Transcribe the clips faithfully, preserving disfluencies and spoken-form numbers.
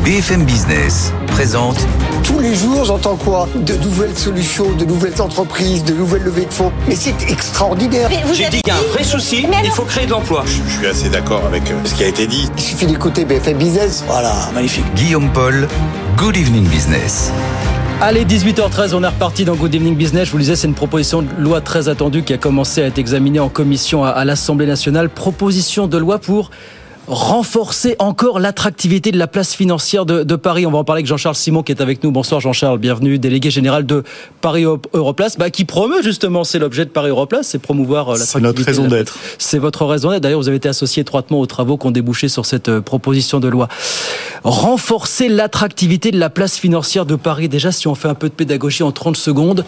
B F M Business présente. Tous les jours, j'entends quoi ? De nouvelles solutions, de nouvelles entreprises, de nouvelles levées de fonds. Mais c'est extraordinaire. Mais J'ai dit qu'il y a un vrai souci, il faut créer de l'emploi. Je, je suis assez d'accord avec ce qui a été dit. Il suffit d'écouter B F M Business. Voilà, magnifique. Guillaume Paul, Good Evening Business. Allez, dix-huit heures treize, on est reparti dans Good Evening Business. Je vous le disais, c'est une proposition de loi très attendue qui a commencé à être examinée en commission à, à l'Assemblée nationale. Proposition de loi pour renforcer encore l'attractivité de la place financière de, de Paris. On va en parler avec Jean-Charles Simon qui est avec nous. Bonsoir Jean-Charles, bienvenue, délégué général de Paris Europlace, bah, qui promeut justement, c'est l'objet de Paris Europlace, c'est promouvoir l'attractivité. C'est notre raison d'être. C'est votre raison d'être. D'ailleurs, vous avez été associé étroitement aux travaux qui ont débouché sur cette proposition de loi. Renforcer l'attractivité de la place financière de Paris. Déjà, si on fait un peu de pédagogie en trente secondes,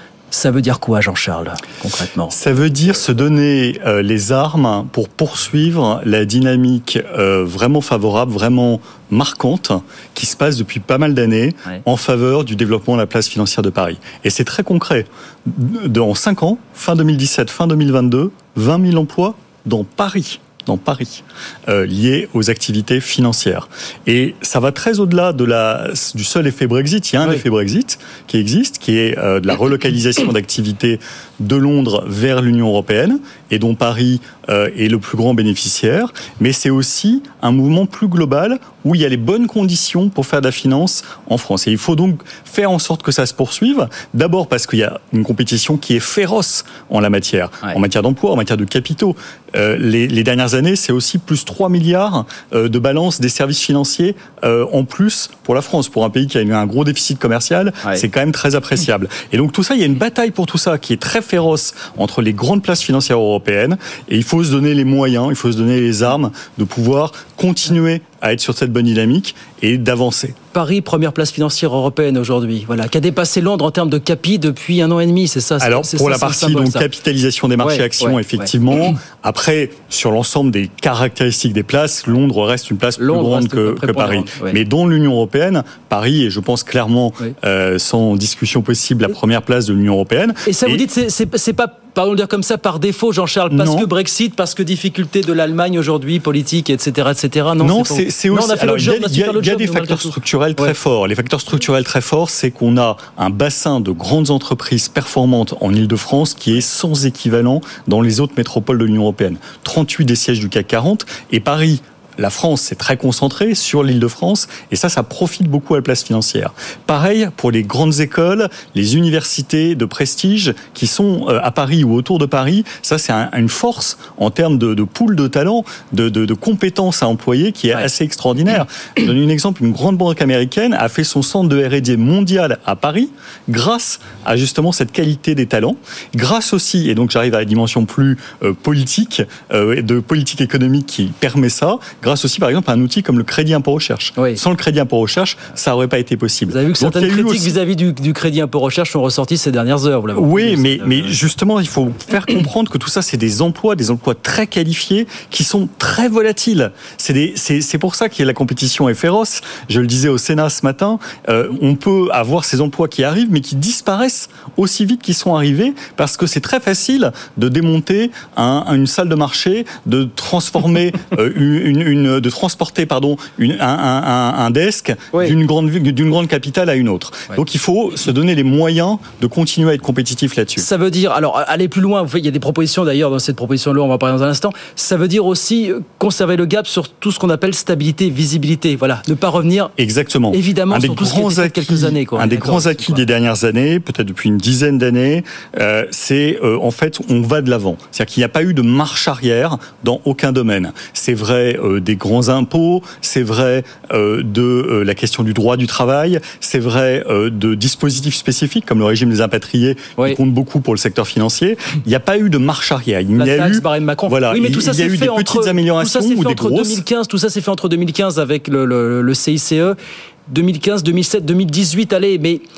ça veut dire quoi, Jean-Charles, concrètement ? Ça veut dire se donner euh, les armes pour poursuivre la dynamique euh, vraiment favorable, vraiment marquante, qui se passe depuis pas mal d'années ouais. en faveur du développement de la place financière de Paris. Et c'est très concret. Dans cinq ans, fin deux mille dix-sept, fin deux mille vingt-deux, vingt mille emplois dans Paris. dans Paris, euh, liés aux activités financières. Et ça va très au-delà de la, du seul effet Brexit. Il y a un oui. effet Brexit qui existe, qui est euh, de la relocalisation d'activités de Londres vers l'Union européenne, et dont Paris euh, est le plus grand bénéficiaire. Mais c'est aussi un mouvement plus global où il y a les bonnes conditions pour faire de la finance en France. Et il faut donc faire en sorte que ça se poursuive. D'abord parce qu'il y a une compétition qui est féroce en la matière, ouais. en matière d'emploi, en matière de capitaux. Euh, les, les dernières années, c'est aussi plus trois milliards euh, de balance des services financiers euh, en plus pour la France. Pour un pays qui a eu un gros déficit commercial, ouais. c'est quand même très appréciable. Et donc tout ça, il y a une bataille pour tout ça qui est très féroce entre les grandes places financières européennes. Et il faut se donner les moyens, il faut se donner les armes de pouvoir continuer à être sur cette bonne dynamique et d'avancer. Paris, première place financière européenne aujourd'hui, voilà, qui a dépassé Londres en termes de capi depuis un an et demi, c'est ça. Alors c'est pour ça, la partie donc capitalisation des marchés ouais, actions, ouais, effectivement. Ouais. Après, sur l'ensemble des caractéristiques des places, Londres reste une place Londres plus grande que, que Paris. Ouais. Mais dans l'Union européenne, Paris est, je pense clairement, ouais. euh, sans discussion possible, la première place de l'Union européenne. Et ça, et... vous dites, c'est, c'est, c'est pas, pardon de dire comme ça, par défaut, Jean-Charles, parce non. que Brexit, parce que difficulté de l'Allemagne aujourd'hui, politique, et cetera, et cetera. Non, non c'est, c'est, c'est aussi. Non, on a fait alors, job, il y a, il y a des facteurs structurels très ouais. forts. Les facteurs structurels très forts, c'est qu'on a un bassin de grandes entreprises performantes en Île-de-France qui est sans équivalent dans les autres métropoles de l'Union européenne. trente-huit des sièges du C A C quarante et Paris. La France, c'est très concentré sur l'Île-de-France et ça, ça profite beaucoup à la place financière. Pareil pour les grandes écoles, les universités de prestige qui sont à Paris ou autour de Paris. Ça, c'est un, une force en termes de, de pool de talents, de, de, de compétences à employer qui est ouais. assez extraordinaire. Je donne un exemple. Une grande banque américaine a fait son centre de R et D mondial à Paris grâce à justement cette qualité des talents. Grâce aussi, et donc j'arrive à la dimension plus euh, politique, euh, de politique économique qui permet ça, grâce aussi, par exemple, à un outil comme le crédit impôt recherche. Oui. Sans le crédit impôt recherche, ça n'aurait pas été possible. Vous avez vu que donc, certaines critiques aussi... vis-à-vis du, du crédit impôt recherche sont ressorties ces dernières heures. Vous l'avez oui, dit, mais, mais justement, il faut faire comprendre que tout ça, c'est des emplois, des emplois très qualifiés, qui sont très volatiles. C'est, des, c'est, c'est pour ça que la compétition est féroce. Je le disais au Sénat ce matin, euh, on peut avoir ces emplois qui arrivent, mais qui disparaissent aussi vite qu'ils sont arrivés, parce que c'est très facile de démonter un, une salle de marché, de transformer euh, une, une Une, de transporter pardon, une, un, un, un desk oui. d'une, grande, d'une grande capitale à une autre. Oui. Donc il faut se donner les moyens de continuer à être compétitif là-dessus. Ça veut dire, alors aller plus loin, il y a des propositions d'ailleurs dans cette proposition de loi, on va en parler dans un instant, ça veut dire aussi conserver le gap sur tout ce qu'on appelle stabilité, visibilité, voilà, ne pas revenir exactement. évidemment un sur tout ce qui a été fait acquis, quelques années. Quoi. Un des grands acquis des dernières années, peut-être depuis une dizaine d'années, euh, c'est euh, en fait on va de l'avant. C'est-à-dire qu'il n'y a pas eu de marche arrière dans aucun domaine. C'est vrai euh, des grands impôts, c'est vrai euh, de euh, la question du droit du travail, c'est vrai euh, de dispositifs spécifiques comme le régime des impatriés oui. qui compte beaucoup pour le secteur financier. Il n'y a pas eu de marche arrière. Il la y a taxe, eu, barème Macron. Voilà, oui, mais tout il, ça il y a eu des entre, petites améliorations tout ça ou des entre grosses. deux mille quinze, tout ça s'est fait entre deux mille quinze avec le, le, le C I C E, deux mille quinze, deux mille sept, deux mille dix-huit. Allez, mais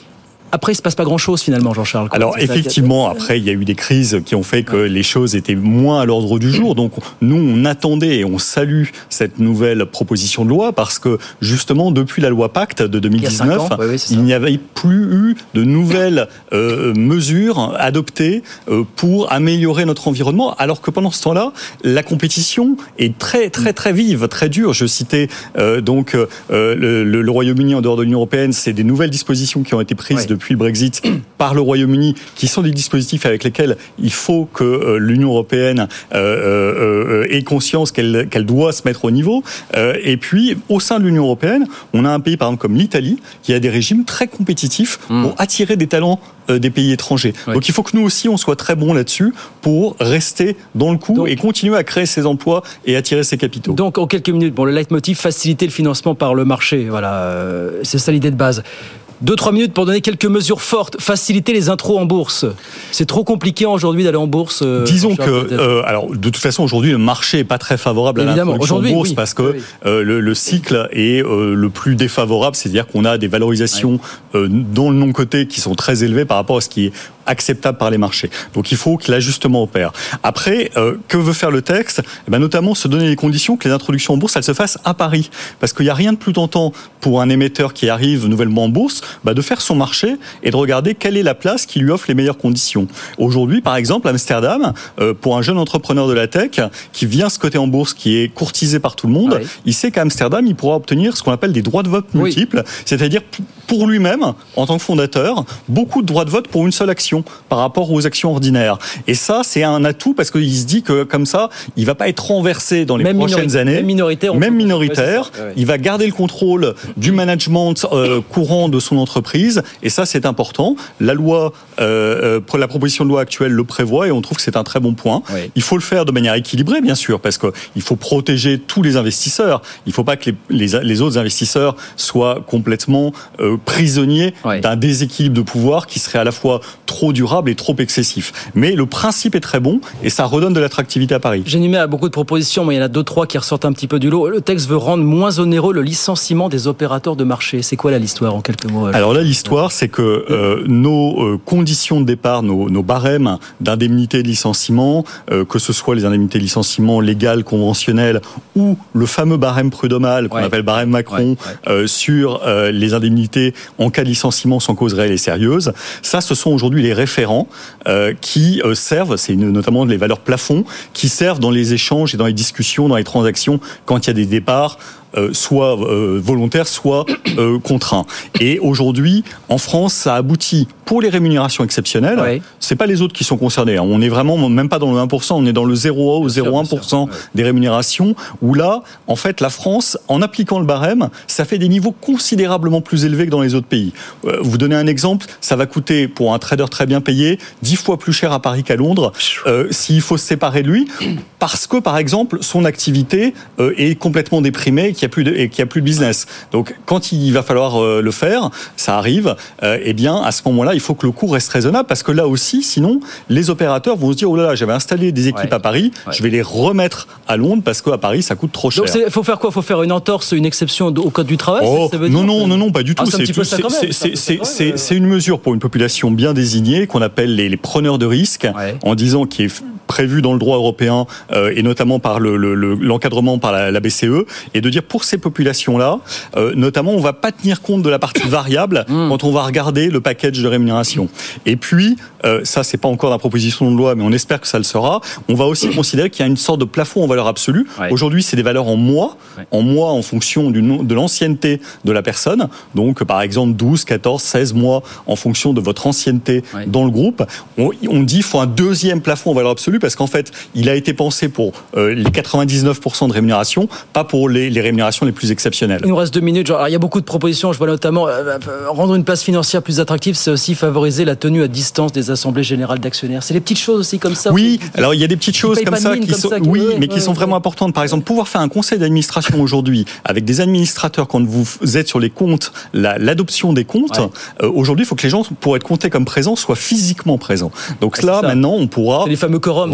après, il se passe pas grand-chose finalement, Jean-Charles. Alors effectivement, après, il y a eu des crises qui ont fait que les choses étaient moins à l'ordre du jour. Donc nous, on attendait et on salue cette nouvelle proposition de loi parce que justement, depuis la loi Pacte de deux mille dix-neuf, il, oui, oui, il n'y avait plus eu de nouvelles euh, mesures adoptées euh, pour améliorer notre environnement. Alors que pendant ce temps-là, la compétition est très très très vive, très dure. Je citais euh, donc euh, le, le, le Royaume-Uni en dehors de l'Union européenne. C'est des nouvelles dispositions qui ont été prises oui. depuis depuis le Brexit par le Royaume-Uni, qui sont des dispositifs avec lesquels il faut que euh, l'Union européenne euh, euh, ait conscience qu'elle, qu'elle doit se mettre au niveau. Euh, et puis, au sein de l'Union européenne, on a un pays, par exemple, comme l'Italie, qui a des régimes très compétitifs mmh. pour attirer des talents euh, des pays étrangers. Ouais. Donc, il faut que nous aussi, on soit très bons là-dessus pour rester dans le coup Donc, et continuer à créer ces emplois et attirer ces capitaux. Donc, en quelques minutes, bon, le leitmotiv, faciliter le financement par le marché. Voilà, euh, c'est ça l'idée de base. Deux, trois minutes pour donner quelques mesures fortes. Faciliter les intros en bourse. C'est trop compliqué aujourd'hui d'aller en bourse. Euh, Disons que, euh, alors, de toute façon, aujourd'hui, le marché est pas très favorable Évidemment. à l'introduction en bourse oui. parce que oui. euh, le, le cycle est euh, le plus défavorable. C'est-à-dire qu'on a des valorisations ouais. euh, dans le non-coté qui sont très élevées par rapport à ce qui est acceptable par les marchés. Donc, il faut que l'ajustement opère. Après, euh, que veut faire le texte ? Eh ben, notamment, se donner les conditions que les introductions en bourse, elles se fassent à Paris. Parce qu'il n'y a rien de plus tentant pour un émetteur qui arrive nouvellement en bourse, bah, de faire son marché et de regarder quelle est la place qui lui offre les meilleures conditions. Aujourd'hui, par exemple, Amsterdam, euh, pour un jeune entrepreneur de la tech qui vient se coter en bourse, qui est courtisé par tout le monde, oui. il sait qu'à Amsterdam, il pourra obtenir ce qu'on appelle des droits de vote multiples, oui. c'est-à-dire pour lui-même, en tant que fondateur, beaucoup de droits de vote pour une seule action par rapport aux actions ordinaires. Et ça, c'est un atout parce qu'il se dit que comme ça, il va pas être renversé dans les même prochaines années. Même minoritaire. Même minoritaire. Ouais, ouais. Il va garder le contrôle du management euh, courant de son entreprise. Et ça, c'est important. La loi, euh, la proposition de loi actuelle le prévoit et on trouve que c'est un très bon point. Oui. Il faut le faire de manière équilibrée, bien sûr, parce qu'il faut protéger tous les investisseurs. Il ne faut pas que les, les, les autres investisseurs soient complètement euh, prisonniers oui. d'un déséquilibre de pouvoir qui serait à la fois trop durable et trop excessif. Mais le principe est très bon et ça redonne de l'attractivité à Paris. J'ai énuméré beaucoup de propositions, mais il y en a deux, trois qui ressortent un petit peu du lot. Le texte veut rendre moins onéreux le licenciement des opérateurs de marché. C'est quoi là l'histoire en quelques mots ? Alors là, l'histoire, c'est que euh, nos euh, conditions de départ, nos, nos barèmes d'indemnité de licenciement, euh, que ce soit les indemnités de licenciement légales, conventionnelles, ou le fameux barème prud'homal qu'on ouais. appelle barème Macron, ouais, ouais. Euh, sur euh, les indemnités en cas de licenciement sans cause réelle et sérieuse, ça, ce sont aujourd'hui les référents euh, qui euh, servent, c'est une, notamment les valeurs plafonds, qui servent dans les échanges et dans les discussions, dans les transactions, quand il y a des départs, Euh, soit euh, volontaire, soit euh, contraint. Et aujourd'hui, en France, ça aboutit pour les rémunérations exceptionnelles. Oui. C'est pas les autres qui sont concernés. Hein. On est vraiment même pas dans le un pour cent, on est dans le zéro virgule un ou zéro virgule un pour cent ouais. des rémunérations. Où là, en fait, la France, en appliquant le barème, ça fait des niveaux considérablement plus élevés que dans les autres pays. Euh, vous donnez un exemple, ça va coûter pour un trader très bien payé dix fois plus cher à Paris qu'à Londres euh, s'il faut se séparer de lui, parce que par exemple, son activité euh, est complètement déprimée. Qu'il y a plus de, et qu'il y a plus de business. Donc, quand il va falloir euh, le faire, ça arrive, euh, eh bien, à ce moment-là, il faut que le coût reste raisonnable parce que là aussi, sinon, les opérateurs vont se dire, oh là là, j'avais installé des équipes ouais. à Paris, ouais. je vais les remettre à Londres parce qu'à Paris, ça coûte trop cher. Donc, il faut faire quoi ? Il faut faire une entorse, une exception au code du travail oh, ça veut non, dire non, non, non, pas du tout. Ah, c'est, c'est, c'est, c'est, c'est, c'est, c'est, c'est une mesure pour une population bien désignée qu'on appelle les, les preneurs de risques, ouais. en disant qu'il est prévu dans le droit européen euh, et notamment par le, le, le, l'encadrement par la, la B C E, et de dire pour ces populations-là, euh, notamment, on va pas tenir compte de la partie variable mmh. quand on va regarder le package de rémunération. Et puis, euh, ça, c'est pas encore la proposition de loi, mais on espère que ça le sera. On va aussi considérer qu'il y a une sorte de plafond en valeur absolue. Ouais. Aujourd'hui, c'est des valeurs en mois, ouais. en mois en fonction du nom, de l'ancienneté de la personne. Donc, par exemple, douze, quatorze, seize mois en fonction de votre ancienneté ouais. dans le groupe. On, on dit qu'il faut un deuxième plafond en valeur absolue parce qu'en fait, il a été pensé pour euh, les quatre-vingt-dix-neuf pour cent de rémunération, pas pour les, les rémunérations les plus exceptionnelles. Il nous reste deux minutes. Genre, il y a beaucoup de propositions. Je vois notamment euh, rendre une place financière plus attractive, c'est aussi favoriser la tenue à distance des assemblées générales d'actionnaires. C'est des petites choses aussi comme ça. Oui, qui, alors il y a des petites choses comme ça, qui comme sont, ça qui, oui, ouais, mais qui ouais, sont ouais, vraiment ouais. importantes. Par exemple, pouvoir faire un conseil d'administration aujourd'hui avec des administrateurs quand vous êtes sur les comptes, la, l'adoption des comptes. Ouais. Euh, aujourd'hui, il faut que les gens, pour être comptés comme présents, soient physiquement présents. Donc ouais, là, maintenant, on pourra. C'est les fameux quorums.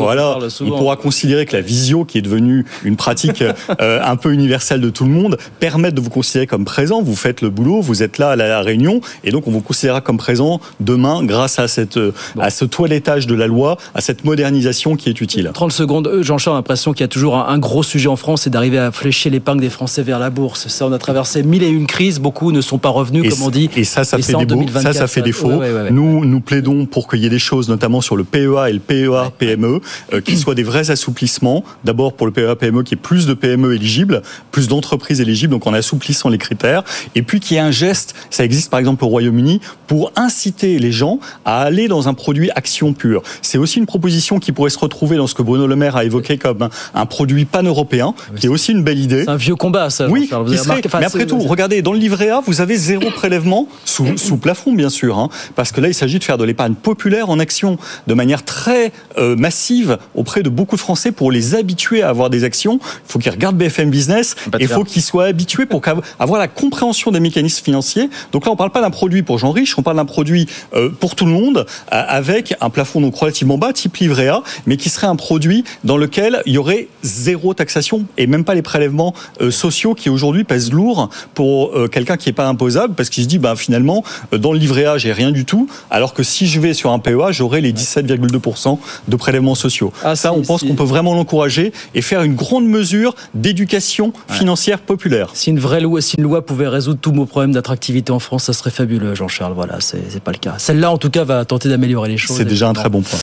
voilà, on, on pourra considérer que la visio, qui est devenue une pratique euh, un peu universelle de tout le monde, permet de vous considérer comme présent. Vous faites le boulot, vous êtes là à la réunion, et donc on vous considérera comme présent demain grâce à, cette, bon. à ce toilettage de la loi, à cette modernisation qui est utile. trente secondes, Jean-Charles, l'impression qu'il y a toujours un, un gros sujet en France, c'est d'arriver à flécher l'épargne des Français vers la bourse. Ça, on a traversé mille et une crises, beaucoup ne sont pas revenus, et comme on dit. Et ça, ça, fait, des beaux, ça, ça fait défaut. Ouais, ouais, ouais, ouais. Nous, nous plaidons pour qu'il y ait des choses, notamment sur le P E A et le P E A P M E, euh, qui soient des vrais assouplissements. D'abord pour le P E A P M E, qui est plus de P M E éligibles, plus d'entreprises éligibles, donc en assouplissant les critères. Et puis qu'il y ait un geste, ça existe par exemple au Royaume-Uni, pour inciter les gens à aller dans un produit action pure. C'est aussi une proposition qui pourrait se retrouver dans ce que Bruno Le Maire a évoqué comme un, un produit pan-européen, oui, qui est aussi une belle idée. C'est un vieux combat, ça. Oui, qui serait, enfin, mais après tout, regardez, dans le livret A, vous avez zéro prélèvement sous, sous plafond, bien sûr, hein, parce que là, il s'agit de faire de l'épargne populaire en action, de manière très euh, massive auprès de beaucoup de Français pour les habituer à avoir des actions. Il faut qu'ils regardent B F M Business et il faut qu'ils soient habitués pour avoir la compréhension des mécanismes financiers. Donc là, on ne parle pas d'un produit pour gens riches, on parle d'un produit euh, pour tout le monde, euh, avec un plafond donc relativement bas, type livret A, mais qui serait un produit dans lequel il y aurait zéro taxation et même pas les prélèvements euh, sociaux qui aujourd'hui pèsent lourd pour euh, quelqu'un qui n'est pas imposable, parce qu'il se dit, bah, finalement, euh, dans le livret A, j'ai rien du tout, alors que si je vais sur un P E A, j'aurai les dix-sept virgule deux pour cent de prélèvements sociaux. Ah, ça, si, on pense si. qu'on peut vraiment l'encourager et faire une grande mesure d'éducation ouais. financière populaire. Si une vraie loi, si une loi pouvait résoudre tous nos problèmes d'attractivité en France, ça serait fabuleux, Jean-Charles. Voilà, c'est, c'est pas le cas. Celle-là, en tout cas, va tenter d'améliorer les choses. C'est déjà un très bon point.